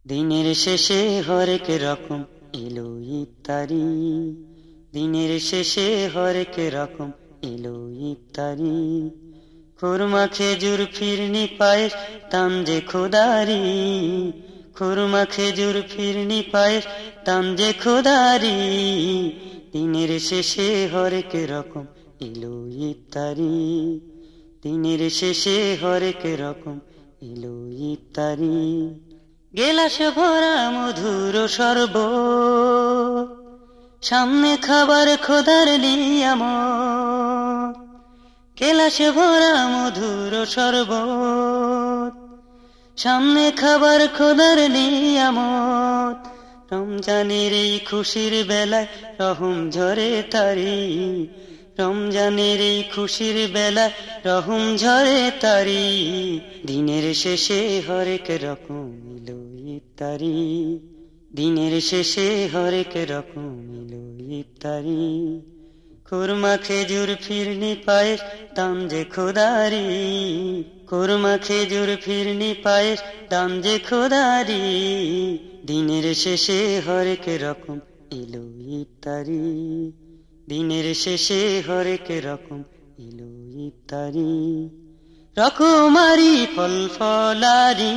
দিনের শেষে হরেক রকম এলো ইফতারি, দিনের শেষে হরেক রকম এলো ইফতারি। খুরমা খেজুর ফিরনি পায়েস দাম যে খোদারি, খুরমা খেজুর ফিরনি পায়েস দাম যে খোদারি। দিনের শেষে হরেক রকম এলো ইফতারি, দিনের শেষে হরেক রকম এলো ইফতারি। গেলাস ভরা মধুর শরবত, সামনে খাবার খোদার নিয়ামত। গেলাস ভরা মধুর শরবত, সামনে খাবার খোদার নিয়ামত। রমজানের এই খুশির বেলায় রহম ঝরে তারি, রমজানের এই খুশির বেলায় রহম ঝরে তারি। দিনের শেষে হরেক রকম এলো ইফতারি, দিনের শেষে হরেক রকম এলো ইফতারি। খুরমা খেজুর ফিরনি পায়েস দাম যে খোদারি, খুরমা খেজুর ফিরনি পায়েস দাম যে খোদারি। দিনের শেষে হরেক রকম এলো ইফতারি, দিনের শেষে হরেক রকম এলো ইফতারি। রকমারি ফল ফলারি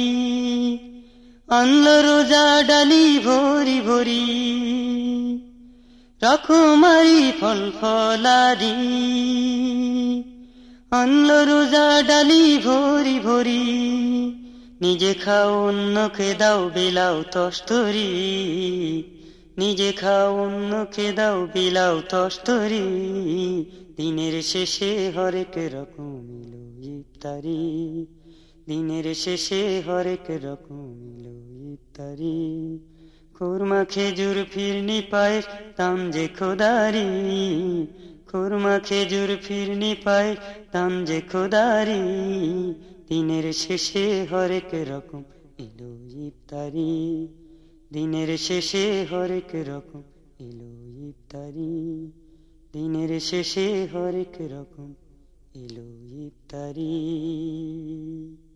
আনলো রোজা ডালি ভরি ভরি, রকমারি ফল ফলারি আনলো রোজা ডালি ভরি ভরি। নিজে খাও অন্যকে দাও বিলাও তস্তরি, নিজে খাও অন্যকে দাও বিলাও তস্তরি। দিনের শেষে হরেক রকম এলো ইফতারি, দিনের শেষে হরেক রকম এলো ইফতারি। খুরমা খেজুর ফিরনি পায়েস দাম যে খোদারি, খুরমা খেজুর ফিরনি পায়েস দাম যে খোদারি। দিনের শেষে হরেক রকম এলো ইফতারি, দিনের শেষে হরেক রকম এলো ইফতারি, দিনের শেষে হরেক রকম এলো ইফতারি।